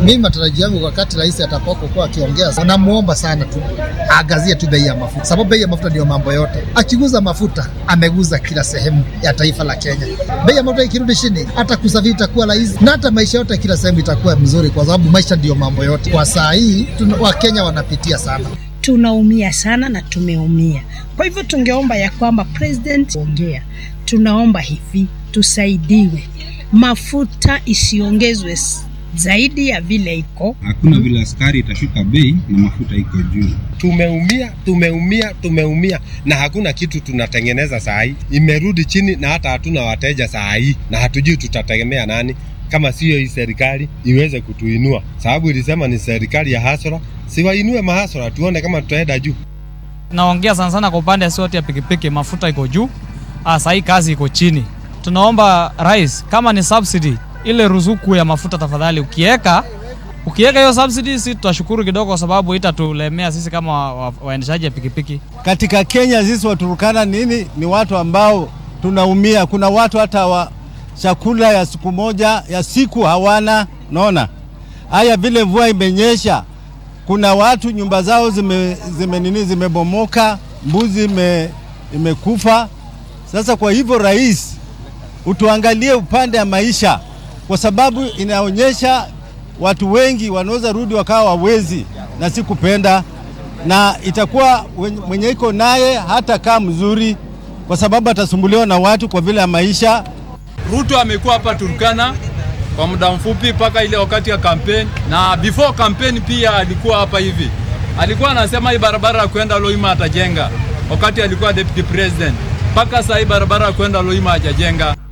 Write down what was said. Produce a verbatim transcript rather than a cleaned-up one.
Mimi matarajio yangu wakati rais atapokuwa akiongea, namuomba sana tu aagazie tu bei ya mafuta, sababu bei ya mafuta ndio mambo yote. Akiguza mafuta ameguza kila sehemu ya taifa la Kenya. Bei ya mafuta ikirudi chini, hata kusafiri itakuwa rahisi na hata maisha yote kila sehemu itakuwa mzuri, kwa sababu maisha ndio mambo yote. Kwa saa hii Wakenya wanapitia sana, tunaumia sana na tumeumia. Kwa hivyo tungeomba ya kwamba president ongea, tunaomba hivi tusaidiwe, mafuta isiongezwe zaidi ya vile iko. Hakuna vile askari itashuka bei na mafuta iko juu. Tumeumia, tumeumia, tumeumia na hakuna kitu tunatengeneza saa hii. Imerudi chini na hata hatuna wateja saa hii na hatujui tutategemea nani kama sio hii serikali iweze kutuinua. Sababu ilisema ni serikali ya hasara, si wainue mahasara tuone kama tutaenda juu. Naongea sana sana kwa upande wa sote ya pikipiki, mafuta iko juu, sasa hii kazi iko chini. Tunaomba rais kama ni subsidy ile ruzuku ya mafuta tafadhali ukiweka ukiweka hiyo subsidy, sisi tutashukuru kidogo kwa sababu itatulemea sisi kama waendeshaji wa pikipiki. Katika Kenya sisi Waturkana nini ni watu ambao tunaumia. Kuna watu hata wa chakula ya siku moja ya siku hawana, naona. Haya vile mvua imenyesha, kuna watu nyumba zao zime zime nini zimebomoka, mbuzi ime, imekufa. Sasa kwa hivyo rais utuangalie upande wa maisha, kwa sababu inaonyesha watu wengi wanaweza rudi wakawa wawezi na si kupenda, na itakuwa mwenye iko naye hata kama mzuri kwa sababu atasumbuliwa na watu kwa vile ya maisha. Ruto amekuwa hapa Turkana kwa muda mfupi mpaka ile wakati ya campaign, na before campaign pia alikuwa hapa hivi. Alikuwa anasema hii barabara kwenda Loima atajenga wakati alikuwa deputy president. Mpaka sasa hii barabara kwenda Loima hajajenga.